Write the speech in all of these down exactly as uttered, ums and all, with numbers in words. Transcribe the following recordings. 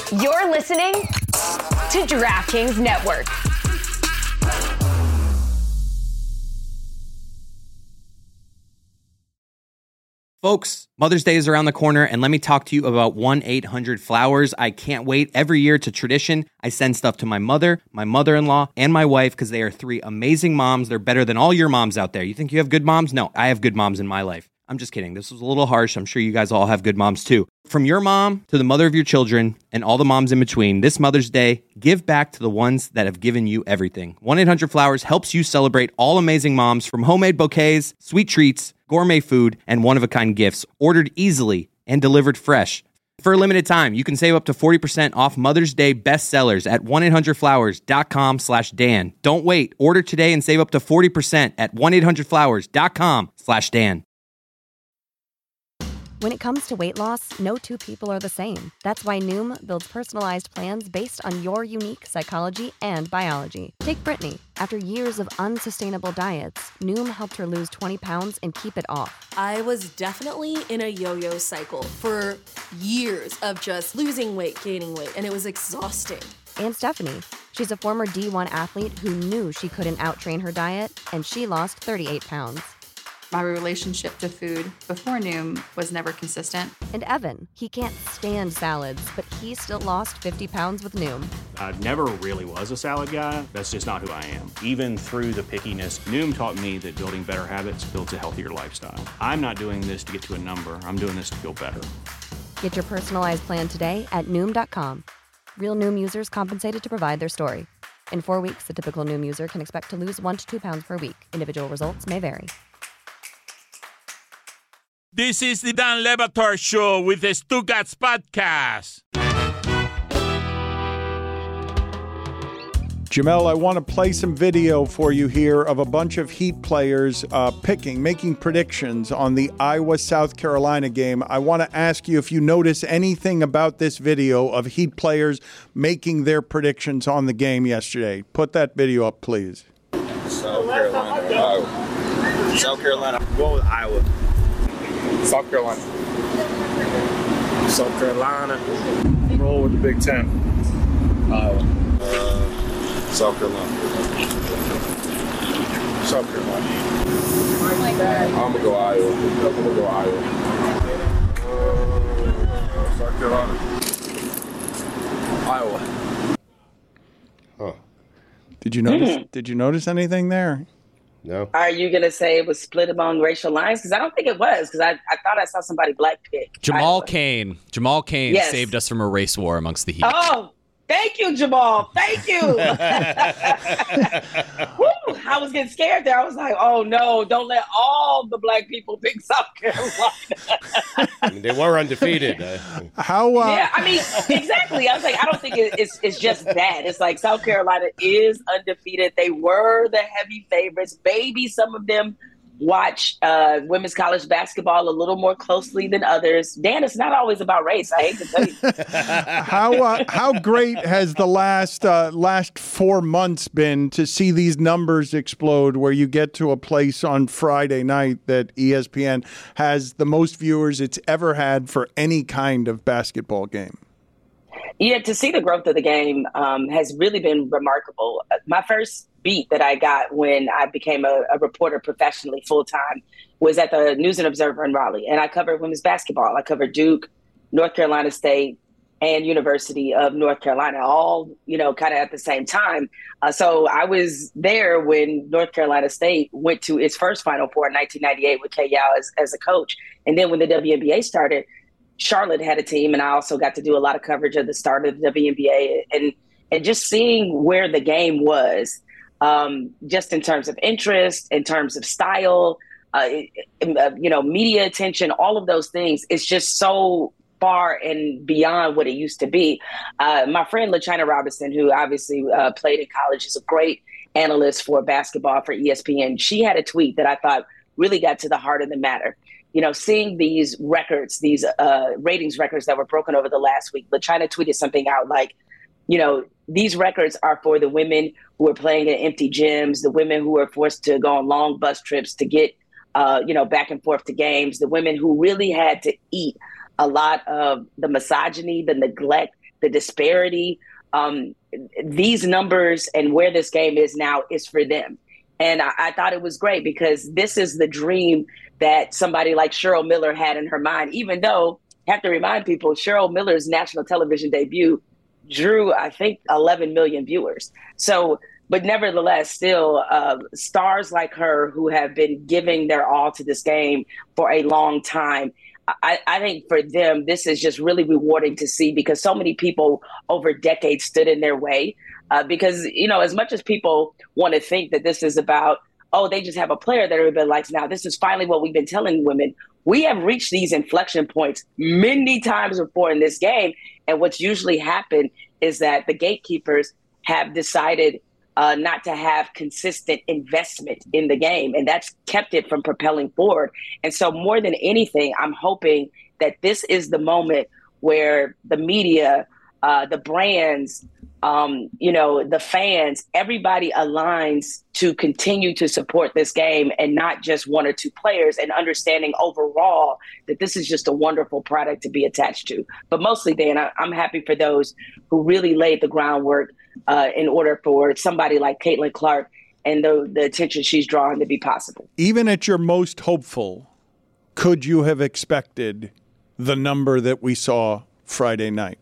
You're listening to DraftKings Network. Folks, Mother's Day is around the corner, and let me talk to you about one eight hundred flowers. I can't wait. Every year, it's a tradition. I send stuff to my mother, my mother-in-law, and my wife because they are three amazing moms. They're better than all your moms out there. You think you have good moms? No, I have good moms in my life. I'm just kidding. This was a little harsh. I'm sure you guys all have good moms too. From your mom to the mother of your children and all the moms in between, this Mother's Day, give back to the ones that have given you everything. one eight hundred flowers helps you celebrate all amazing moms, from homemade bouquets, sweet treats, gourmet food, and one-of-a-kind gifts, ordered easily and delivered fresh. For a limited time, you can save up to forty percent off Mother's Day bestsellers at one eight hundred flowers dot com slash Dan. Don't wait. Order today and save up to forty percent at one eight hundred flowers dot com slash Dan. When it comes to weight loss, no two people are the same. That's why Noom builds personalized plans based on your unique psychology and biology. Take Brittany. After years of unsustainable diets, Noom helped her lose twenty pounds and keep it off. I was definitely in a yo-yo cycle for years of just losing weight, gaining weight, and it was exhausting. And Stephanie. She's a former D one athlete who knew she couldn't outtrain her diet, and she lost thirty-eight pounds. My relationship to food before Noom was never consistent. And Evan, he can't stand salads, but he still lost fifty pounds with Noom. I never really was a salad guy. That's just not who I am. Even through the pickiness, Noom taught me that building better habits builds a healthier lifestyle. I'm not doing this to get to a number. I'm doing this to feel better. Get your personalized plan today at Noom dot com. Real Noom users compensated to provide their story. In four weeks, the typical Noom user can expect to lose one to two pounds per week. Individual results may vary. This is the Dan Le Batard Show with the Stugats Podcast. Jamel, I want to play some video for you here of a bunch of Heat players uh, picking, making predictions on the Iowa-South Carolina game. I want to ask you if you notice anything about this video of Heat players making their predictions on the game yesterday. Put that video up, please. South Carolina, Iowa. South Carolina, go with Iowa. South Carolina. South Carolina. Roll with the Big Ten. Iowa. Uh, South Carolina. South Carolina. I'm gonna go Iowa. I'm gonna go Iowa. Uh, South Carolina. Iowa. Huh. Did you notice? Mm. Did you notice anything there? No. Are you going to say it was split among racial lines? Because I don't think it was, because I, I thought I saw somebody black pick. Jamal Cain. Jamal Cain yes. saved us from a race war amongst the Heat. Oh, thank you, Jamal. Thank you. Woo, I was getting scared there. I was like, oh, no, don't let all the black people pick South Carolina. I mean, they were undefeated. How? Uh... Yeah, I mean, exactly. I was like, I don't think it, it's it's just that. It's like South Carolina is undefeated. They were the heavy favorites. Maybe some of them watch uh, women's college basketball a little more closely than others. Dan, it's not always about race. I hate to tell you. how uh, how great has the last uh, last four months been to see these numbers explode, where you get to a place on Friday night that E S P N has the most viewers it's ever had for any kind of basketball game? Yeah, to see the growth of the game um, has really been remarkable. My first beat that I got when I became a, a reporter professionally full-time was at the News and Observer in Raleigh. And I covered women's basketball. I covered Duke, North Carolina State, and University of North Carolina, all, you know, kind of at the same time. Uh, so I was there when North Carolina State went to its first Final Four in nineteen ninety-eight with Kay Yow as, as a coach. And then when the W N B A started, Charlotte had a team, and I also got to do a lot of coverage of the start of the W N B A, and and just seeing where the game was, um, just in terms of interest, in terms of style, uh, you know, media attention, all of those things. It's just so far and beyond what it used to be. Uh, my friend LaChina Robinson, who obviously uh, played in college, is a great analyst for basketball for E S P N. She had a tweet that I thought really got to the heart of the matter. You know, seeing these records, these uh, ratings records that were broken over the last week, LaChina tweeted something out like, you know, these records are for the women who are playing in empty gyms, the women who are forced to go on long bus trips to get, uh, you know, back and forth to games, the women who really had to eat a lot of the misogyny, the neglect, the the disparity. Um, these numbers and where this game is now is for them. And I, I thought it was great because this is the dream that somebody like Cheryl Miller had in her mind, even though I have to remind people, Cheryl Miller's national television debut drew, I think, eleven million viewers. So, but nevertheless, still uh, stars like her who have been giving their all to this game for a long time. I, I think for them, this is just really rewarding to see because so many people over decades stood in their way. Uh, because, you know, as much as people want to think that this is about, oh, they just have a player that everybody likes now, this is finally what we've been telling women. We have reached these inflection points many times before in this game. And what's usually happened is that the gatekeepers have decided uh, not to have consistent investment in the game. And that's kept it from propelling forward. And so more than anything, I'm hoping that this is the moment where the media, uh, the brands, Um, you know, the fans, everybody aligns to continue to support this game and not just one or two players, and understanding overall that this is just a wonderful product to be attached to. But mostly, Dan, I, I'm happy for those who really laid the groundwork uh, in order for somebody like Caitlin Clark and the, the attention she's drawing to be possible. Even at your most hopeful, could you have expected the number that we saw Friday night?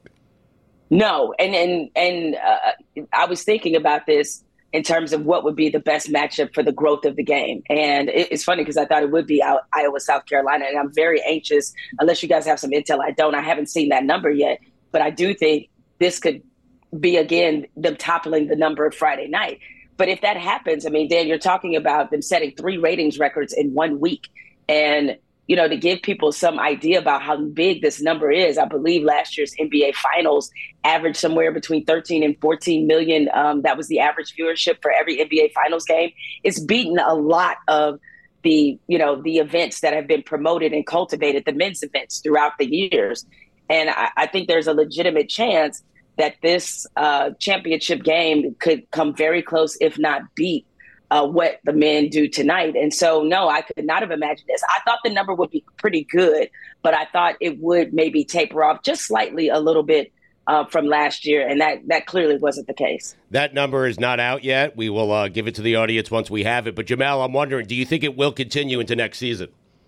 No, and and and uh, I was thinking about this in terms of what would be the best matchup for the growth of the game. And it, it's funny because I thought it would be Iowa, South Carolina, and I'm very anxious, unless you guys have some intel. I don't. I haven't seen that number yet, but I do think this could be, again, them toppling the number of Friday night. But if that happens, I mean, Dan, you're talking about them setting three ratings records in one week. And you know, to give people some idea about how big this number is, I believe last year's N B A Finals averaged somewhere between thirteen and fourteen million. Um, that was the average viewership for every N B A Finals game. It's beaten a lot of the, you know, the events that have been promoted and cultivated, the men's events throughout the years. And I, I think there's a legitimate chance that this uh, championship game could come very close, if not beat Uh, what the men do tonight. And so, no, I could not have imagined this. I thought the number would be pretty good, but I thought it would maybe taper off just slightly a little bit uh, from last year. And that, that clearly wasn't the case. That number is not out yet. We will uh, give it to the audience once we have it. But Jemele, I'm wondering, do you think it will continue into next season?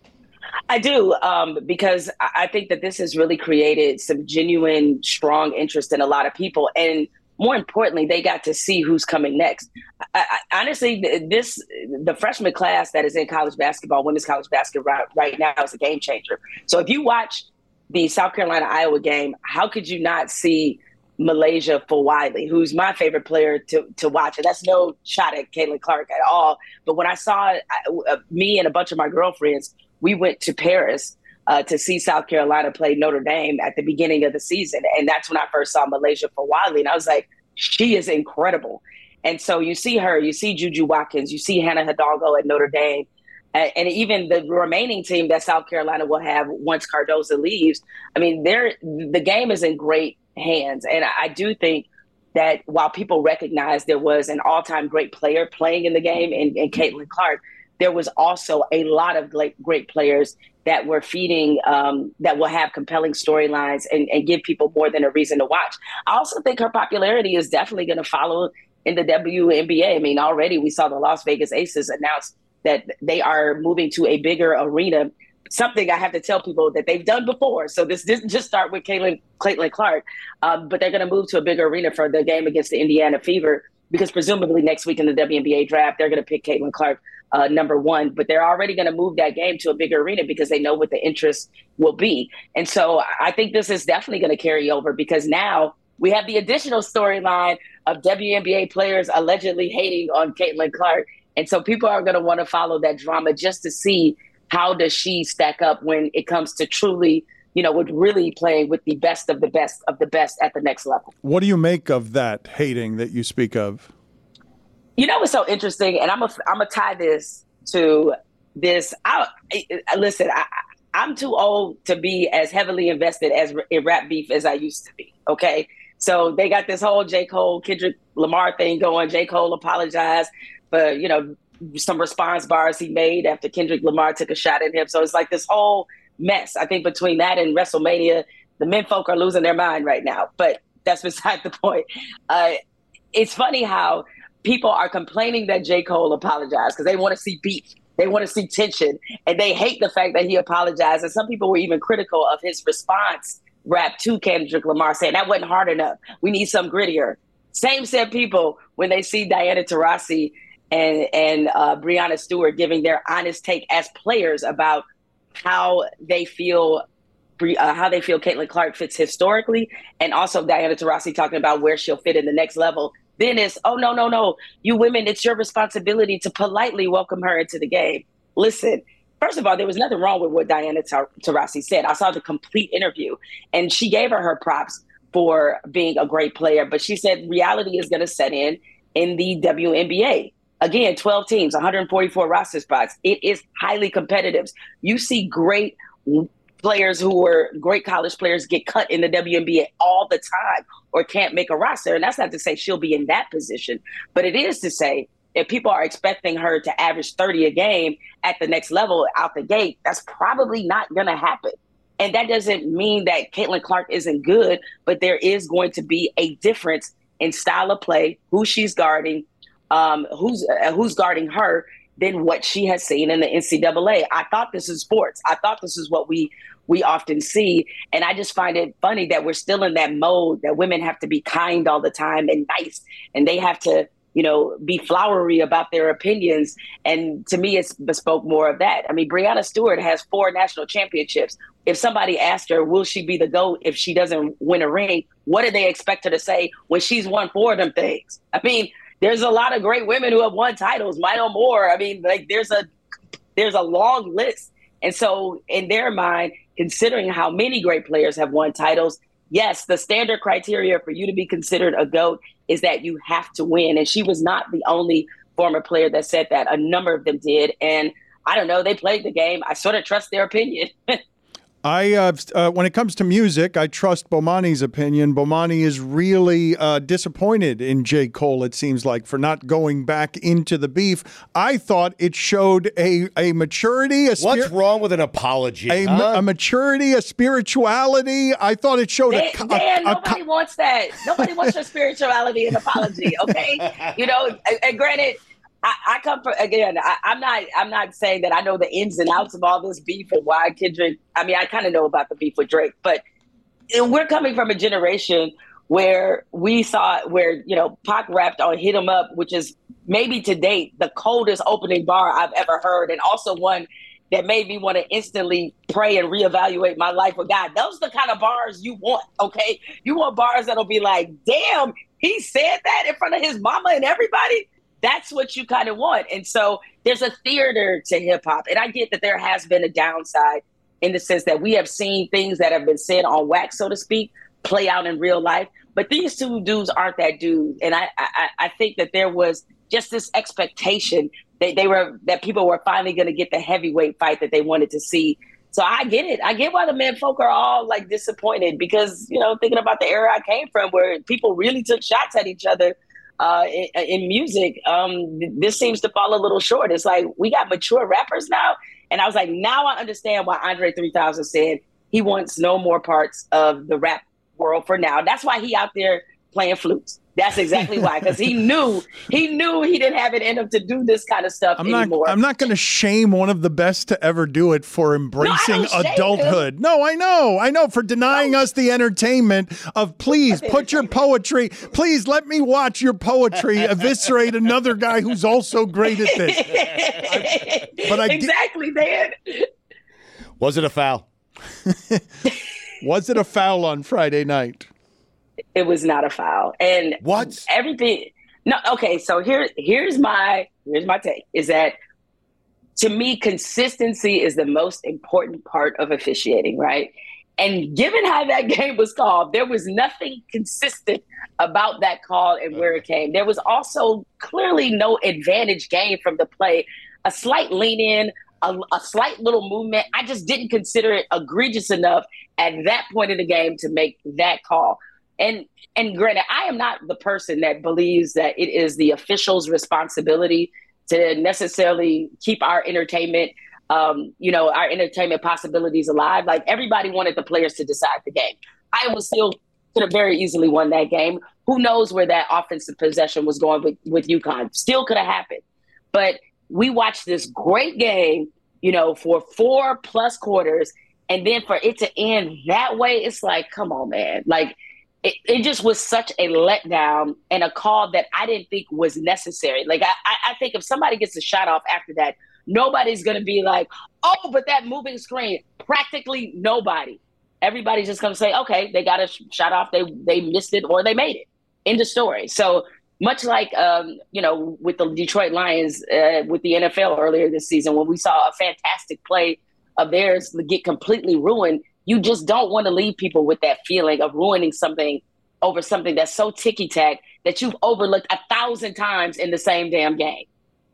I do, um, because I think that this has really created some genuine, strong interest in a lot of people. And more importantly, they got to see who's coming next. I, I, honestly, this the freshman class that is in college basketball, women's college basketball right, right now, is a game changer. So if you watch the South Carolina-Iowa game, how could you not see Malaysia Fawiley, who's my favorite player to, to watch? And that's no shot at Caitlin Clark at all. But when I saw it, uh, me and a bunch of my girlfriends, we went to Paris Uh, to see South Carolina play Notre Dame at the beginning of the season. And that's when I first saw Malaysia Fawiley. And I was like, she is incredible. And so you see her, you see Juju Watkins, you see Hannah Hidalgo at Notre Dame, and, and even the remaining team that South Carolina will have once Cardozo leaves. I mean, they're, the game is in great hands. And I, I do think that while people recognize there was an all-time great player playing in the game in, in Caitlin Clark, there was also a lot of great, great players that were feeding, um, that will have compelling storylines and, and give people more than a reason to watch. I also think her popularity is definitely going to follow in the W N B A. I mean, already we saw the Las Vegas Aces announce that they are moving to a bigger arena, something I have to tell people that they've done before. So this didn't just start with Caitlin, Caitlin Clark, um, but they're going to move to a bigger arena for the game against the Indiana Fever, because presumably next week in the W N B A draft, they're going to pick Caitlin Clark Uh, number one, but they're already going to move that game to a bigger arena because they know what the interest will be. And so I think this is definitely going to carry over, because now we have the additional storyline of W N B A players allegedly hating on Caitlin Clark. And so people are going to want to follow that drama just to see how does she stack up when it comes to truly, you know, with really playing with the best of the best of the best at the next level. What do you make of that hating that you speak of? You know what's so interesting, and I'm a, I'm gonna tie this to this. I, I listen. I, I'm too old to be as heavily invested as in rap beef as I used to be. Okay, so they got this whole J. Cole, Kendrick Lamar thing going. J. Cole apologized for, you know, some response bars he made after Kendrick Lamar took a shot at him. So it's like this whole mess. I think between that and WrestleMania, the men folk are losing their mind right now. But that's beside the point. Uh, it's funny how people are complaining that J. Cole apologized because they want to see beef. They want to see tension, and they hate the fact that he apologized. And some people were even critical of his response rap to Kendrick Lamar, saying that wasn't hard enough. We need some grittier. Same set people when they see Diana Taurasi and and uh, Breonna Stewart giving their honest take as players about how they feel, uh, how they feel Caitlin Clark fits historically, and also Diana Taurasi talking about where she'll fit in the next level. Then it's, oh, no, no, no. You women, it's your responsibility to politely welcome her into the game. Listen, first of all, there was nothing wrong with what Diana Taurasi said. I saw the complete interview, and she gave her her props for being a great player. But she said reality is going to set in in the W N B A. Again, twelve teams, one hundred forty-four roster spots. It is highly competitive. You see great players who were great college players get cut in the W N B A all the time or can't make a roster. And that's not to say she'll be in that position, but it is to say if people are expecting her to average thirty a game at the next level out the gate, that's probably not going to happen. And that doesn't mean that Caitlin Clark isn't good, but there is going to be a difference in style of play, who she's guarding, um, who's uh, who's guarding her, than what she has seen in the N C double A. I thought this is sports. I thought this is what we we often see. And I just find it funny that we're still in that mode that women have to be kind all the time and nice, and they have to, you know, be flowery about their opinions. And to me, it's bespoke more of that. I mean, Breonna Stewart has four national championships. If somebody asked her, will she be the GOAT if she doesn't win a ring? What do they expect her to say when she's won four of them things? I mean, there's a lot of great women who have won titles, Maya Moore. I mean, like there's a there's a long list. And so in their mind, considering how many great players have won titles, yes, the standard criteria for you to be considered a GOAT is that you have to win. And she was not the only former player that said that. A number of them did. And I don't know, they played the game. I sort of trust their opinion. I, uh, uh, when it comes to music, I trust Bomani's opinion. Bomani is really uh, disappointed in J. Cole, it seems like, for not going back into the beef. I thought it showed a, a maturity. A spir- What's wrong with an apology? A, huh? a maturity, a spirituality. I thought it showed Dan, a, a, Dan, a, nobody a, wants that. Nobody wants your spirituality and apology, okay? You know, and, and granted, I, I come from, again, I, I'm not I'm not saying that I know the ins and outs of all this beef and why Kendrick, I mean, I kind of know about the beef with Drake, but we're coming from a generation where we saw, where, you know, Pac rapped on Hit 'Em Up, which is maybe to date the coldest opening bar I've ever heard, and also one that made me want to instantly pray and reevaluate my life with God. Those are the kind of bars you want, okay? You want bars that'll be like, damn, he said that in front of his mama and everybody? That's what you kind of want. And so there's a theater to hip hop. And I get that there has been a downside in the sense that we have seen things that have been said on wax, so to speak, play out in real life. But these two dudes aren't that dude. And I, I, I think that there was just this expectation that they were, that people were finally going to get the heavyweight fight that they wanted to see. So I get it. I get why the men folk are all like disappointed because, you know, thinking about the era I came from where people really took shots at each other Uh, in, in music, um, this seems to fall a little short. It's like we got mature rappers now. And I was like, now I understand why Andre three thousand said he wants no more parts of the rap world for now. That's why he out there playing flutes. That's exactly why, because he knew he knew he didn't have it in him to do this kind of stuff I'm anymore. not. I'm not going to shame one of the best to ever do it for embracing No, I don't shame adulthood. him. No, I know, I know, for denying us the entertainment of please put your poetry. Please let me watch your poetry eviscerate another guy who's also great at this. I, but I exactly, man. Was it a foul? Was it a foul on Friday night? It was not a foul. And what? Everything. No, okay. So here, here's my here's my take is that to me, consistency is the most important part of officiating, right? And given how that game was called, there was nothing consistent about that call and where it came. There was also clearly no advantage gained from the play. A slight lean in, a, a slight little movement. I just didn't consider it egregious enough at that point in the game to make that call. And and granted, I am not the person that believes that it is the official's responsibility to necessarily keep our entertainment, um, you know, our entertainment possibilities alive. Like everybody wanted the players to decide the game. I was still could have very easily won that game. Who knows where that offensive possession was going with, with UConn? Still could have happened. But we watched this great game, you know, for four plus quarters. And then for it to end that way, it's like, come on, man. Like, it, it just was such a letdown and a call that I didn't think was necessary. Like, I, I think if somebody gets a shot off after that, nobody's going to be like, oh, but that moving screen. Practically nobody. Everybody's just going to say, okay, they got a sh- shot off, they they missed it, or they made it. End of story. So much like, um, you know, with the Detroit Lions, uh, with the N F L earlier this season, when we saw a fantastic play of theirs get completely ruined, you just don't want to leave people with that feeling of ruining something over something that's so ticky-tack that you've overlooked a thousand times in the same damn game.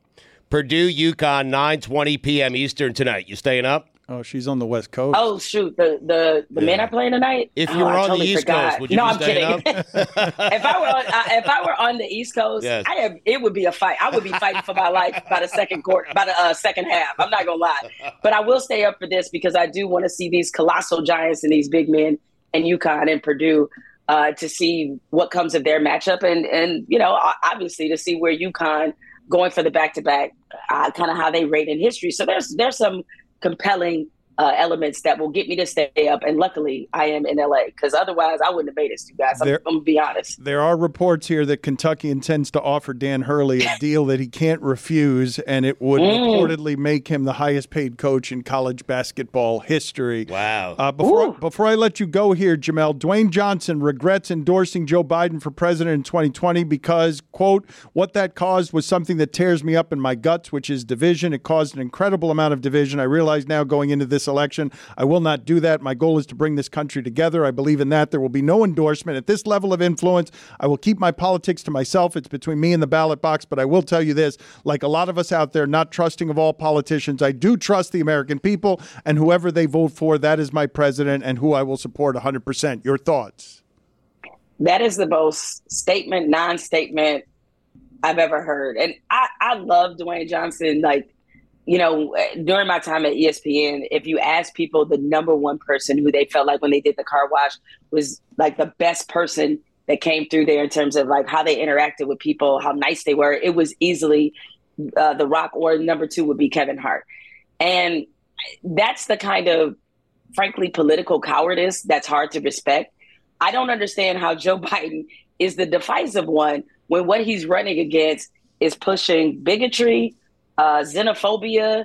Purdue, UConn, nine twenty p.m. Eastern tonight. You staying up? Oh, she's on the West Coast. Oh, shoot. The the, the yeah. men are playing tonight? If you oh, were I on totally the East forgot. Coast, would you no, be I'm staying kidding. up? if, I were on, uh, if I were on the East Coast, yes. I have, it would be a fight. I would be fighting for my life by the second quarter, by the uh, second half. I'm not going to lie. But I will stay up for this because I do want to see these colossal giants and these big men and UConn and Purdue uh, to see what comes of their matchup. And, and, you know, obviously to see where UConn going for the back-to-back, uh, kind of how they rate in history. So there's there's some compelling uh, elements that will get me to stay up. And luckily, I am in L A because otherwise I wouldn't have made it to you guys. I'm, there, I'm going to be honest. There are reports here that Kentucky intends to offer Dan Hurley a deal that he can't refuse, and it would mm. reportedly make him the highest-paid coach in college basketball history. Wow. Uh, before, before I let you go here, Jamel, Dwayne Johnson regrets endorsing Joe Biden for president in twenty twenty because, quote, what that caused was something that tears me up in my guts, which is division. It caused an incredible amount of division. I realize now going into this election, I will not do that. My goal is to bring this country together. I believe in that. There will be no endorsement. At this level of influence, I will keep my politics to myself. It's between me and the ballot box, but I will tell you this, like a lot of us out there, not trusting of all politicians, I do trust the American people, and whoever they vote for, that is my president and who I will support one hundred percent. Your thoughts? That is the most statement, non-statement I've ever heard. And I, I love Dwayne Johnson. Like, you know, during my time at E S P N, if you ask people the number one person who they felt like when they did the car wash was like the best person that came through there in terms of like how they interacted with people, how nice they were, it was easily uh, The Rock, or number two would be Kevin Hart. And that's the kind of, frankly, political cowardice that's hard to respect. I don't understand how Joe Biden is the divisive one when what he's running against is pushing bigotry, uh, xenophobia,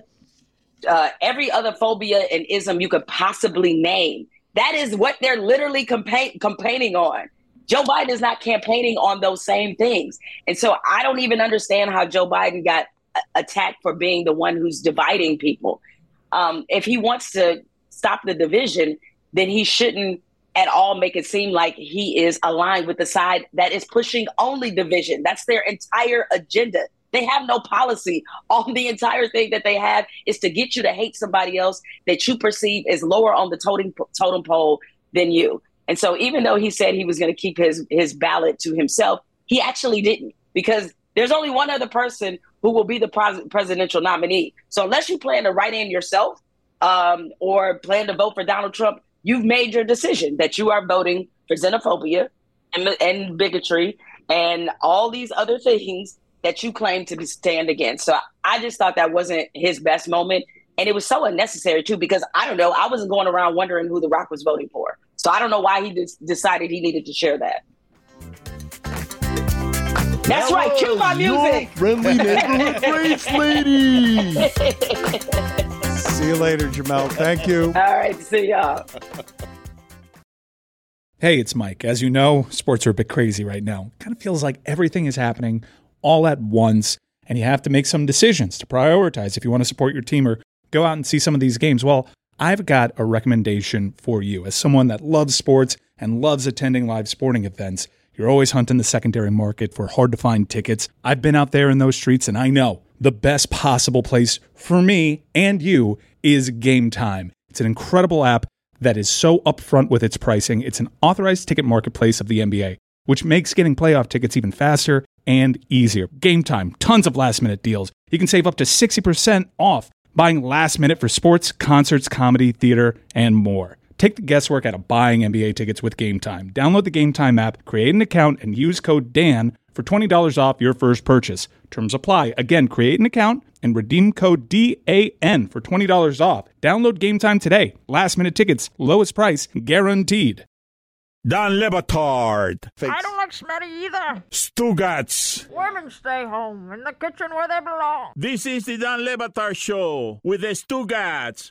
uh, every other phobia and ism you could possibly name. That is what they're literally campaign- campaigning on. Joe Biden is not campaigning on those same things. And so I don't even understand how Joe Biden got a- attacked for being the one who's dividing people. Um, if he wants to stop the division, then he shouldn't at all make it seem like he is aligned with the side that is pushing only division. That's their entire agenda. They have no policy. All the entire thing that they have is to get you to hate somebody else that you perceive as lower on the totem, totem pole than you. And so even though he said he was going to keep his, his ballot to himself, he actually didn't, because there's only one other person who will be the pres- presidential nominee. So unless you plan to write in yourself um, or plan to vote for Donald Trump, you've made your decision that you are voting for xenophobia and, and bigotry and all these other things that you claim to stand against. So I just thought that wasn't his best moment. And it was so unnecessary, too, because I don't know. I wasn't going around wondering who The Rock was voting for. So I don't know why he just decided he needed to share that. That's right. Cue my music. Friendly neighborhood race lady. See you later, Jamel. Thank you. All right. See y'all. Hey, it's Mike. As you know, sports are a bit crazy right now. Kind of feels like everything is happening all at once, and you have to make some decisions to prioritize if you want to support your team or go out and see some of these games. Well, I've got a recommendation for you. As someone that loves sports and loves attending live sporting events, you're always hunting the secondary market for hard-to-find tickets. I've been out there in those streets, and I know the best possible place for me and you is Game Time. It's an incredible app that is so upfront with its pricing. It's an authorized ticket marketplace of the N B A, which makes getting playoff tickets even faster and easier. Game Time, tons of last-minute deals. You can save up to sixty percent off buying last minute for sports, concerts, comedy, theater, and more. Take the guesswork out of buying N B A tickets with Game Time. Download the Game Time app, create an account, and use code Dan for twenty dollars off your first purchase. Terms apply. Again, create an account and redeem code D A N for twenty dollars off. Download Game Time today. Last minute tickets, lowest price, guaranteed. Dan Le Batard. I don't like Smetty either. Stugats. Women stay home in the kitchen where they belong. This is the Dan Le Batard Show with the Stugats.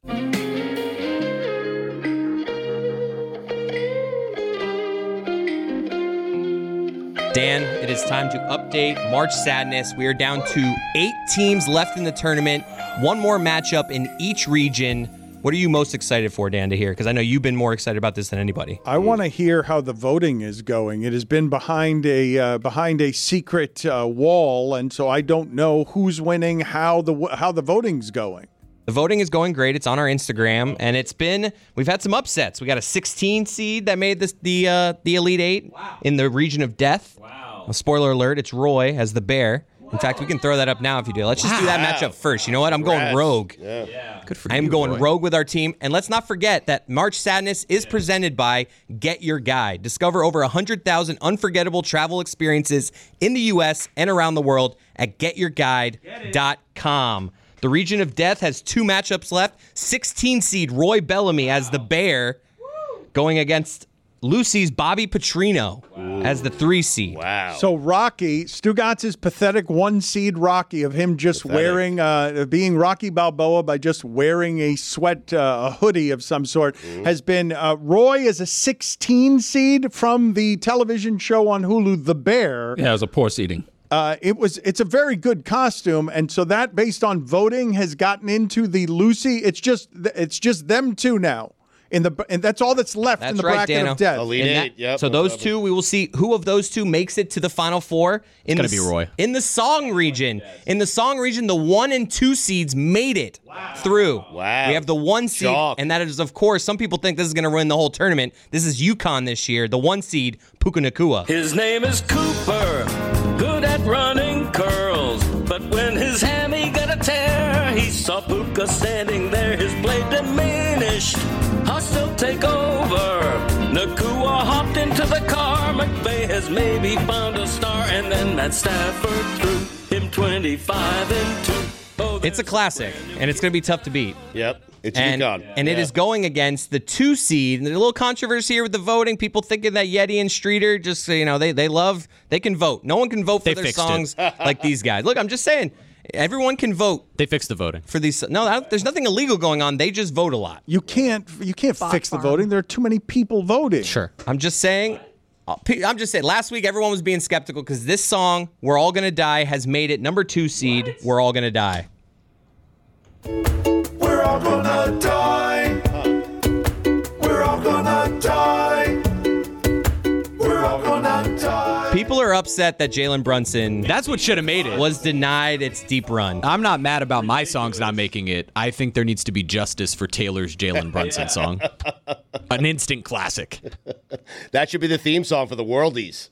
Dan, it is time to update March Sadness. We are down to eight teams left in the tournament. One more matchup in each region. What are you most excited for, Dan, to hear? Because I know you've been more excited about this than anybody. I want to hear how the voting is going. It has been behind a uh, behind a secret uh, wall, and so I don't know who's winning, how the how the voting's going. The voting is going great. It's on our Instagram, and it's been, we've had some upsets. We got a sixteen seed that made this, the uh, the Elite Eight wow. in the region of death. Wow. Well, spoiler alert, it's Roy as the bear. In fact, we can throw that up now if you do. Let's just wow. do that matchup first. You know what? I'm Congrats. going rogue. Yeah. yeah. Good for I am you, going Roy. rogue with our team. And let's not forget that March Sadness is yeah. presented by Get Your Guide. Discover over one hundred thousand unforgettable travel experiences in the U S and around the world at get your guide dot com. The region of death has two matchups left. sixteen seed Roy Bellamy wow. as the bear Woo. going against Lucy's Bobby Petrino wow. as the three seed. Wow. So Rocky, Stugatz's pathetic one seed Rocky of him just pathetic. wearing, uh, being Rocky Balboa by just wearing a sweat, uh, a hoodie of some sort, mm-hmm. has been, uh, Roy is a sixteen seed from the television show on Hulu, The Bear. Yeah, it was a poor seeding. Uh, it was. It's a very good costume, and so that, based on voting, has gotten into the Lucy. It's just. It's just them two now. In the and that's all that's left that's in the right, bracket Dano. of death. Elite eight, yep, so those two, we will see who of those two makes it to the Final Four. In it's going to be Roy. In the song region. In the song region, the one and two seeds made it wow. through. Wow. We have the one seed, Chalk. and that is, of course, some people think this is going to ruin the whole tournament. This is UConn this year. The one seed, Puka Nakua. His name is Cooper, good at running curls, but when his hammy got a tear, he saw Puka standing there, his blade diminished. Hostile takeover. Nakua hopped into the car. McVay has maybe found a star, and then Matt Stafford threw him twenty-five and two. Oh, it's a classic, and it's going to be tough to beat. Yep. It's and, UConn. And yeah. it is going against the two seed. And there's a little controversy here with the voting. People thinking that Yeti and Streeter just, you know, they they love, they can vote. No one can vote for they their songs like these guys. Look, I'm just saying, everyone can vote. They fixed the voting. For these. No, there's nothing illegal going on. They just vote a lot. You can't, you can't fix the voting. There are too many people voting. Sure. I'm just saying. I'm just saying, last week everyone was being skeptical because this song, We're All Gonna Die, has made it number two seed. What? We're All Gonna Die. We're all gonna die. We're all gonna die. We're all gonna die. People are upset that Jalen Brunson That's what should have made it. was denied its deep run. I'm not mad about my songs not making it. I think there needs to be justice for Taylor's Jalen Brunson song. An instant classic. That should be the theme song for the Worldies.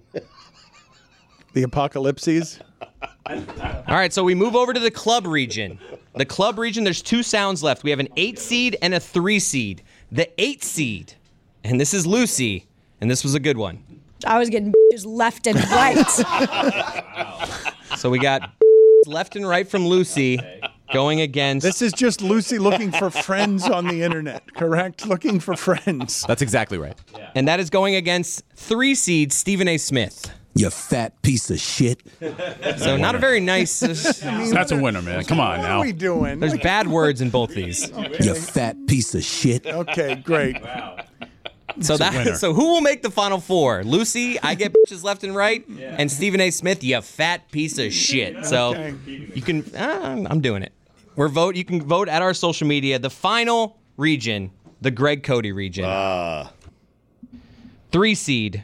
The Apocalypses. All right, so we move over to the club region. The club region, there's two sounds left. We have an eight seed and a three seed. The eight seed, and this is Lucy, and this was a good one. I was getting bitches left and right. So we got left and right from Lucy going against... This is just Lucy looking for friends on the internet, correct? Looking for friends. That's exactly right. Yeah. And that is going against three seed Stephen A. Smith. You fat piece of shit. So not a very nice... Uh, I mean, That's a winner, man. Come on what now. What are we doing? There's bad words in both these. Okay. You fat piece of shit. Okay, great. Wow. So that so who will make the Final Four? Lucy, I get bitches left and right, yeah. and Stephen A. Smith, you fat piece of shit. So okay. you can, uh, I'm doing it. We're vote. You can vote at our social media. The final region, the Greg Cody region, uh. three seed,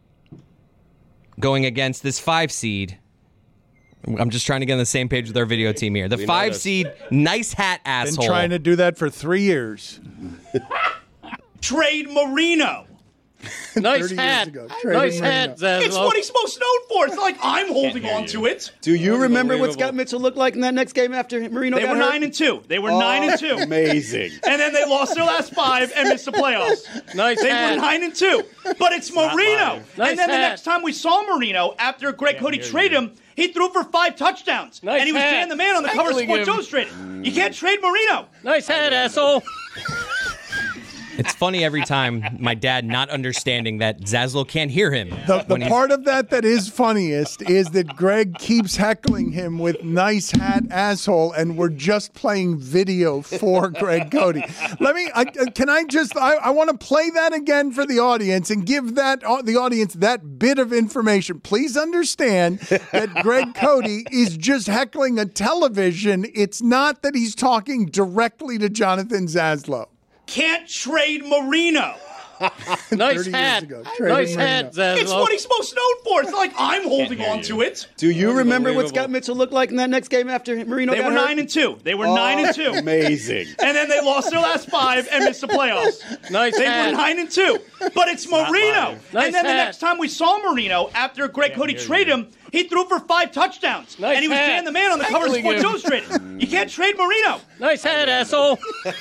going against this five seed. I'm just trying to get on the same page with our video team here. The we five noticed. seed, nice hat asshole. Been trying to do that for three years. Trade Marino. Nice thirty hat. years ago. Nice Marino. hat, Zaslow. It's what he's most known for. It's not like I'm holding on to it. Do you remember what Scott Mitchell looked like in that next game after Marino They got were hurt? nine and two. They were Oh, nine and two. Amazing. And then they lost their last five and missed the playoffs. Nice They hat. were nine and two. But it's Marino. Nice and then the hat. next time we saw Marino, after Greg Cody traded him, he threw for five touchdowns. Nice and he was hat. Dan the Man on the cover of Heckling Sports him. Illustrated. You can't trade Marino. Nice hat, asshole. It's funny every time my dad not understanding that Zaslow can't hear him. The, the when he's- part of that that is funniest is that Greg keeps heckling him with nice hat asshole, and we're just playing video for Greg Cody. Let me, I, can I just, I, I want to play that again for the audience and give that uh, the audience that bit of information. Please understand that Greg Cody is just heckling a television. It's not that he's talking directly to Jonathan Zaslow. Can't trade Marino. Nice thirty hat. years ago, traded Nice Marino. hat, Zaslow. It's what he's most known for. It's not like I'm holding on to it. Do you remember what Scott Mitchell looked like in that next game after Marino They got were hurt? nine and two. They were Oh, nine and two. Amazing. And then they lost their last five and missed the playoffs. Nice They hat. were nine and two. But it's Marino. Nice and then the hat. next time we saw Marino, after Greg Cody traded him, he threw for five touchdowns. Nice and he was hat. Dan the Man on the cover of Heckling Sports him. Illustrated. You can't trade Marino. Nice hat, asshole.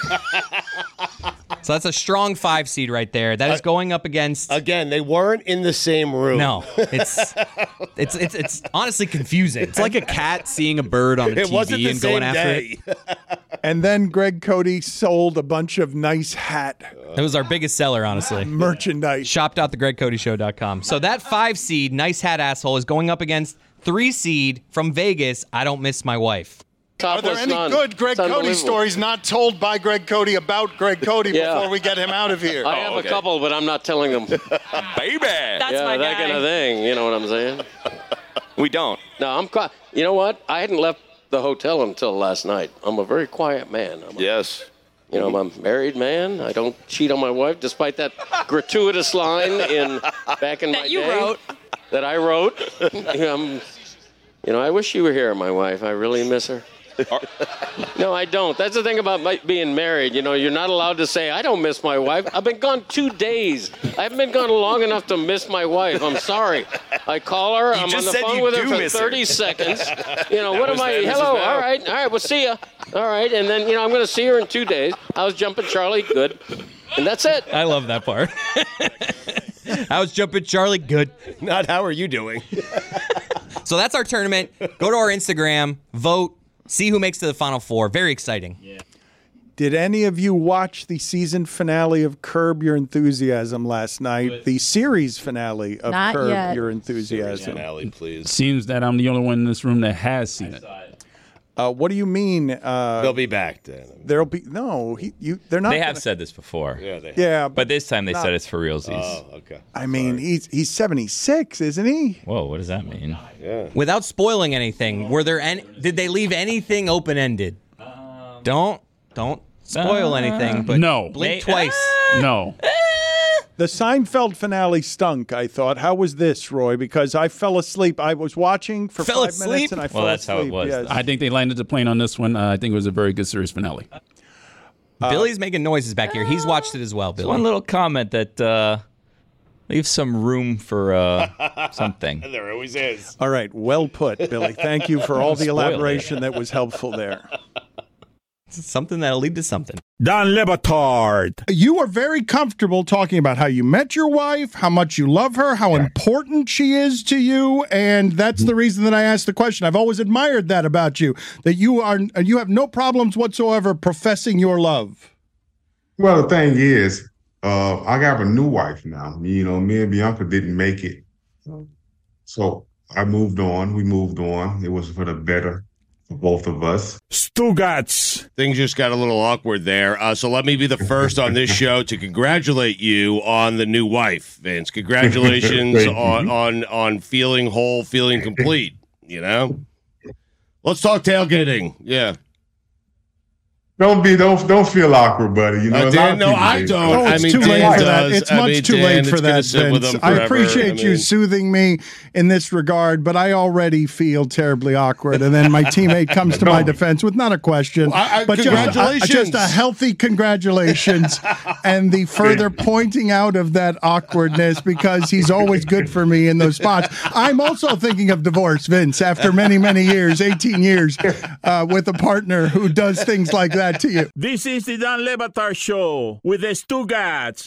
So that's a strong five seed right there. That is going up against. Again, they weren't in the same room. No, it's it's it's it's honestly confusing. It's like a cat seeing a bird on a It T wasn't V the and going same after day. it. And then Greg Cody sold a bunch of nice hat That was our biggest seller, honestly. merchandise. shop dot the greg cody show dot com. So that five seed, nice hat asshole, is going up against three seed from Vegas. I don't miss my wife. Are there any good Greg Cody stories not told by Greg Cody about Greg Cody Yeah. before we get him out of here? I have Oh, a couple, but I'm not telling them. Baby! That's my yeah, that guy. kind of thing. You know what I'm saying? We don't. No, I'm quiet. You know what? I hadn't left the hotel until last night. I'm a very quiet man. I'm a, yes. You know, I'm a married man. I don't cheat on my wife, despite that gratuitous line in back in That my you day wrote. that I wrote. um, you know, I wish you were here, my wife. I really miss her. No, I don't. That's the thing about my, being married. You know, you're not allowed to say, I don't miss my wife. I've been gone two days. I haven't been gone long enough to miss my wife. I'm sorry. I call her. You I'm on just the said phone you with her do for miss her. thirty seconds. You know, That what was am I? then, Missus Hello. Val. All right. All right. We'll see you. All right. And then, you know, I'm going to see her in two days. I was jumping Charlie. Good. And that's it. I love that part. I was jumping Charlie. Good. Not how are you doing? So that's our tournament. Go to our Instagram, vote, see who makes to the Final Four. Very exciting. Yeah. Did any of you watch the season finale of Curb Your Enthusiasm last night? The series finale of Not Curb yet. Your Enthusiasm. Finale, please. Seems that I'm the only one in this room that has seen it. Uh, what do you mean? Uh, They'll be back then. There'll be no. He, you. They're not. They gonna- have said this before. Yeah, they have. Yeah, But this time they not- said it's for realsies. Oh, okay. I mean, he's he's seventy-six, isn't he? Whoa, what does that mean? Yeah. Without spoiling anything, were there any? Did they leave anything open ended? don't don't spoil uh, anything. But no. blink May- twice. No. The Seinfeld finale stunk, I thought. How was this, Roy? Because I fell asleep. I was watching for Fell five asleep? minutes and I fell Well, that's how it asleep. was, Yes. I think they landed the plane on this one. Uh, I think it was a very good series finale. Billy's making noises back here. He's watched it as well. Billy. One little comment that uh, leaves some room for uh, something. There always is. All right, well put, Billy. Thank you for all the Spoil it. elaboration that was helpful there. Something that'll lead to something. Dan Lebatard. You are very comfortable talking about how you met your wife, how much you love her, how important she is to you, and that's the reason that I asked the question. I've always admired that about you, that you are you have no problems whatsoever professing your love. Well, the thing is, uh, I got a new wife now. You know, me and Bianca didn't make it. So I moved on. We moved on. It was for the better for both of us. Stugats. Things just got a little awkward there. Uh, so let me be the first on this show to congratulate you on the new wife, Vince. Congratulations Thank you. on, on, on feeling whole, feeling complete, you know? Let's talk tailgating. Yeah. Don't be don't don't feel awkward, buddy. You know, Uh, a lot Dan, of no, people I do. don't. Oh, I it's mean, too late Dan for that. does. It's I much mean, too Dan, late it's for gonna that, sit with Vince. him I forever. appreciate I you mean- soothing me in this regard, but I already feel terribly awkward. And then my teammate comes to my defense with not a question, Well, I- I- but just a, congratulations. just a healthy congratulations and the further pointing out of that awkwardness because he's always good for me in those spots. I'm also thinking of divorce, Vince, after many, many years, eighteen years, uh, with a partner who does things like that to you. This is the Dan Le Batard Show with the Stugats.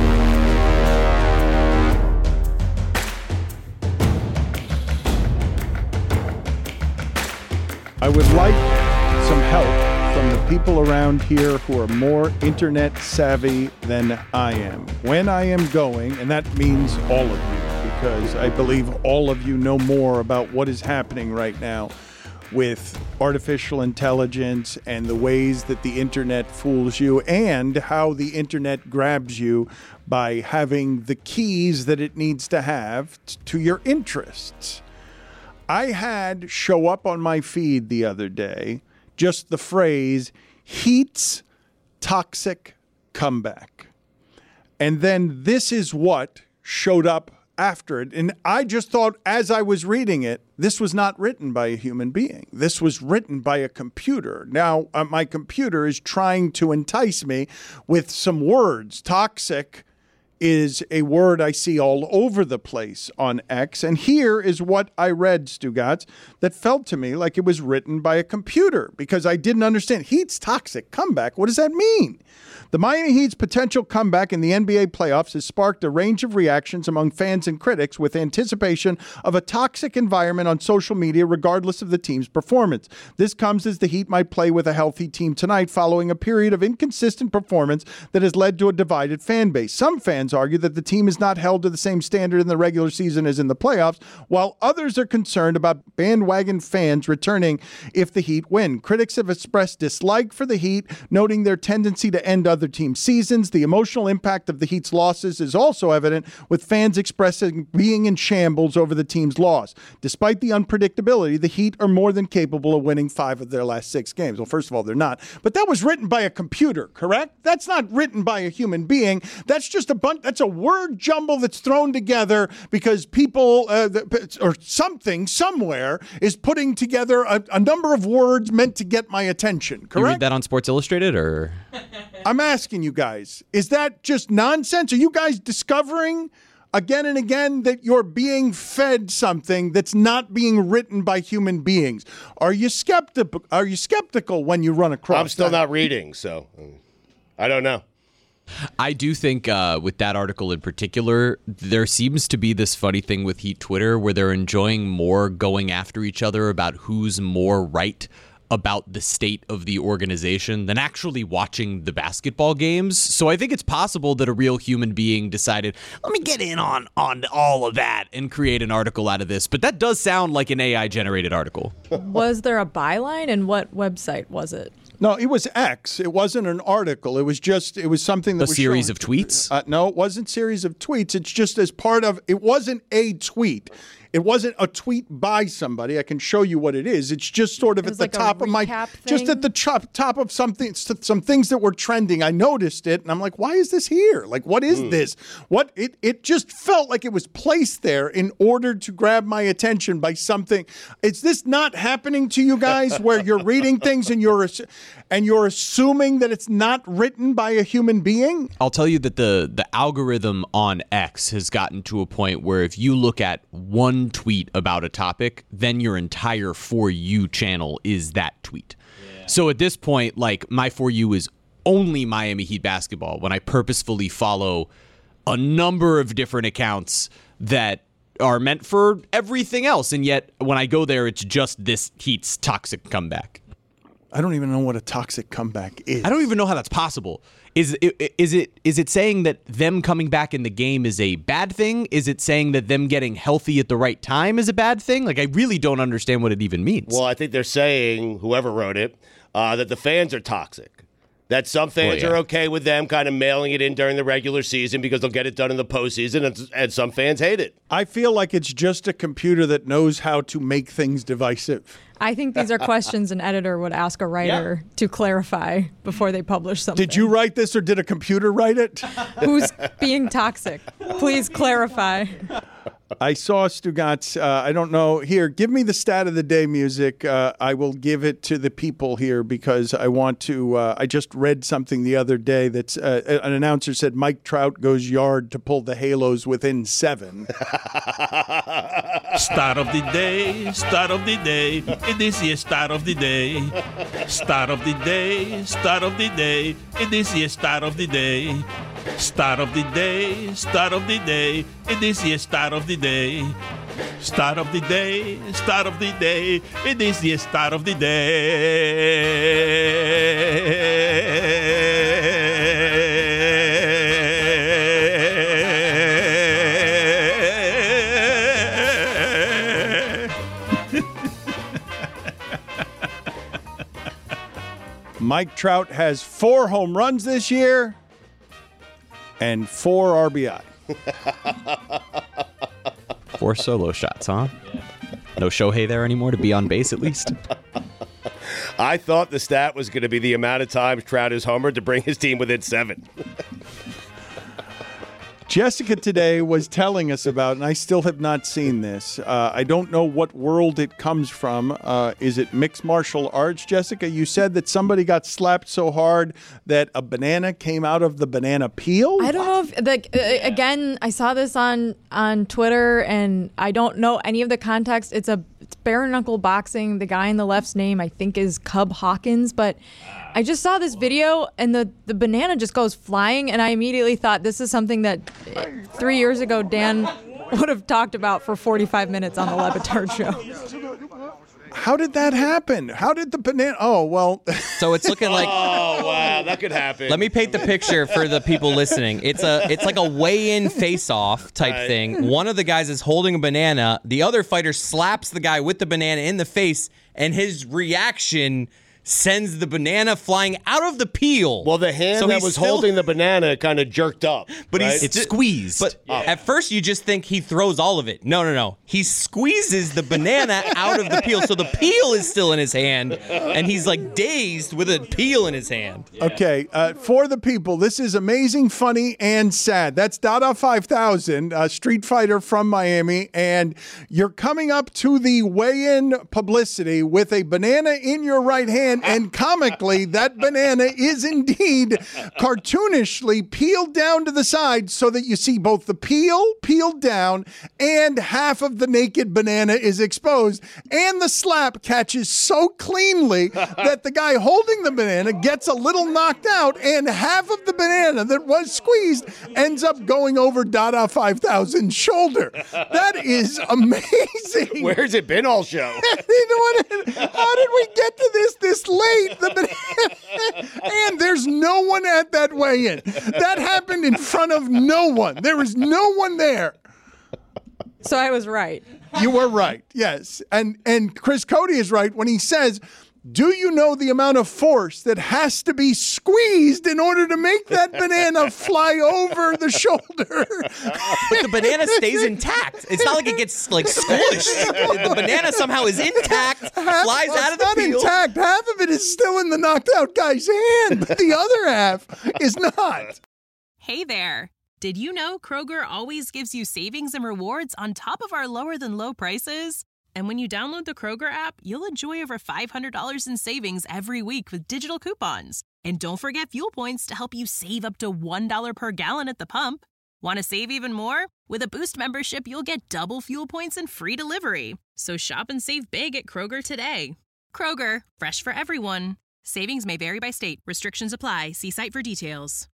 I would like some help from the people around here who are more internet savvy than I am. When I am going, and that means all of you, because I believe all of you know more about what is happening right now with artificial intelligence and the ways that the internet fools you and how the internet grabs you by having the keys that it needs to have t- to your interests. I had show up on my feed the other day just the phrase Heat's toxic comeback. And then this is what showed up after it. And I just thought as I was reading it, this was not written by a human being. This was written by a computer. Now, uh, my computer is trying to entice me with some words. Toxic is a word I see all over the place on X. And here is what I read, Stugats, that felt to me like it was written by a computer because I didn't understand. Heat's toxic comeback. What does that mean? The Miami Heat's potential comeback in the N B A playoffs has sparked a range of reactions among fans and critics with anticipation of a toxic environment on social media regardless of the team's performance. This comes as the Heat might play with a healthy team tonight following a period of inconsistent performance that has led to a divided fan base. Some fans argue that the team is not held to the same standard in the regular season as in the playoffs, while others are concerned about bandwagon fans returning if the Heat win. Critics have expressed dislike for the Heat, noting their tendency to end other team seasons. The emotional impact of the Heat's losses is also evident, with fans expressing being in shambles over the team's loss. Despite the unpredictability, the Heat are more than capable of winning five of their last six games. Well, first of all, they're not. But that was written by a computer, correct? That's not written by a human being. That's just a bunch, that's a word jumble that's thrown together because people uh, or something somewhere is putting together a, a number of words meant to get my attention, correct? You read that on Sports Illustrated, or? I'm asking you guys, is that just nonsense? Are you guys discovering again and again that you're being fed something that's not being written by human beings? Are you skeptical? Are you skeptical when you run across I'm still that? not reading, so um, I don't know. I do think uh, with that article in particular, there seems to be this funny thing with Heat Twitter where they're enjoying more going after each other about who's more right about the state of the organization than actually watching the basketball games. So I think it's possible that a real human being decided, let me get in on, on all of that and create an article out of this. But that does sound like an A I-generated article. Was there a byline, and what website was it? No, it was X. It wasn't an article. It was just, it was something that A was series shown- of tweets? Uh, no, it wasn't series of tweets. It's just as part of, it wasn't a tweet. It wasn't a tweet by somebody. I can show you what it is. It's just sort of It at was the like a top of my, recap just thing? at the top, top of something, some things that were trending. I noticed it and I'm like, why is this here? Like, what is this? What, it, it just felt like it was placed there in order to grab my attention by something. Is this not happening to you guys where you're reading things and you're, and you're assuming that it's not written by a human being? I'll tell you that the the algorithm on X has gotten to a point where if you look at one tweet about a topic, then your entire For You channel is that tweet. Yeah. So at this point, like, my For You is only Miami Heat basketball when I purposefully follow a number of different accounts that are meant for everything else. And yet when I go there, it's just this Heat's toxic comeback. I don't even know what a toxic comeback is. I don't even know how that's possible. Is it, is it is it saying that them coming back in the game is a bad thing? Is it saying that them getting healthy at the right time is a bad thing? Like, I really don't understand what it even means. Well, I think they're saying, whoever wrote it, uh, that the fans are toxic. That some fans Well, yeah. are okay with them kind of mailing it in during the regular season because they'll get it done in the postseason, and, and some fans hate it. I feel like it's just a computer that knows how to make things divisive. I think these are questions an editor would ask a writer yeah. to clarify before they publish something. Did you write this or did a computer write it? Who's being toxic? Please clarify. I saw Stugatz. Uh, I don't know. Here, give me the stat of the day music. Uh, I will give it to the people here because I want to. Uh, I just read something the other day that's uh, an announcer said Mike Trout goes yard to pull the Halos within seven. Start of the day, start of the day. It is the start of the day. Start of the day, start of the day. It is the start of the day. Start of the day, start of the day. It is the start of the day. Start of the day, start of the day. It is the start of the day. Mike Trout has four home runs this year and four R B I. Four solo shots, huh? Yeah. No Shohei there anymore to be on base at least. I thought the stat was going to be the amount of times Trout has homered to bring his team within seven. Jessica today was telling us about, and I still have not seen this. Uh, I don't know what world it comes from. Uh, is it mixed martial arts, Jessica? You said that somebody got slapped so hard that a banana came out of the banana peel? I don't know if, like, uh, again, I saw this on, on Twitter, and I don't know any of the context. It's a it's bare knuckle boxing. The guy in the left's name, I think, is Cub Hawkins, but I just saw this video, and the, the banana just goes flying, and I immediately thought this is something that three years ago Dan would have talked about for forty-five minutes on the Le Batard show. How did that happen? How did the banana... Oh, well... So it's looking like... Oh, wow, that could happen. Let me paint the picture for the people listening. It's a, it's like a weigh-in face-off type Right. thing. One of the guys is holding a banana. The other fighter slaps the guy with the banana in the face, and his reaction sends the banana flying out of the peel. Well, the hand So that he's was still- holding the banana kind of jerked up. But right? he's It's sti- squeezed. But at first, you just think he throws all of it. No, no, no. He squeezes the banana out of the peel, so the peel is still in his hand, and he's like dazed with a peel in his hand. Okay, uh, for the people, this is amazing, funny, and sad. That's Dada five thousand, a Street Fighter from Miami, and you're coming up to the weigh-in publicity with a banana in your right hand, and comically, that banana is indeed cartoonishly peeled down to the side so that you see both the peel peeled down and half of the naked banana is exposed, and the slap catches so cleanly that the guy holding the banana gets a little knocked out, and half of the banana that was squeezed ends up going over Dada five thousand's shoulder. That is amazing. Where's it been all show? You know what? How did we get to this this late? The banana. And there's no one at that weigh-in. That happened in front of no one. There was no one there. So I was right. You were right, yes. And and Chris Cody is right when he says, do you know the amount of force that has to be squeezed in order to make that banana fly over the shoulder? But the banana stays intact. It's not like it gets like squished. The banana somehow is intact, Half- flies well, out of the it's not peel. intact. Half of it is still in the knocked out guy's hand, but the other half is not. Hey there. Did you know Kroger always gives you savings and rewards on top of our lower than low prices? And when you download the Kroger app, you'll enjoy over five hundred dollars in savings every week with digital coupons. And don't forget fuel points to help you save up to one dollar per gallon at the pump. Want to save even more? With a Boost membership, you'll get double fuel points and free delivery. So shop and save big at Kroger today. Kroger, fresh for everyone. Savings may vary by state. Restrictions apply. See site for details.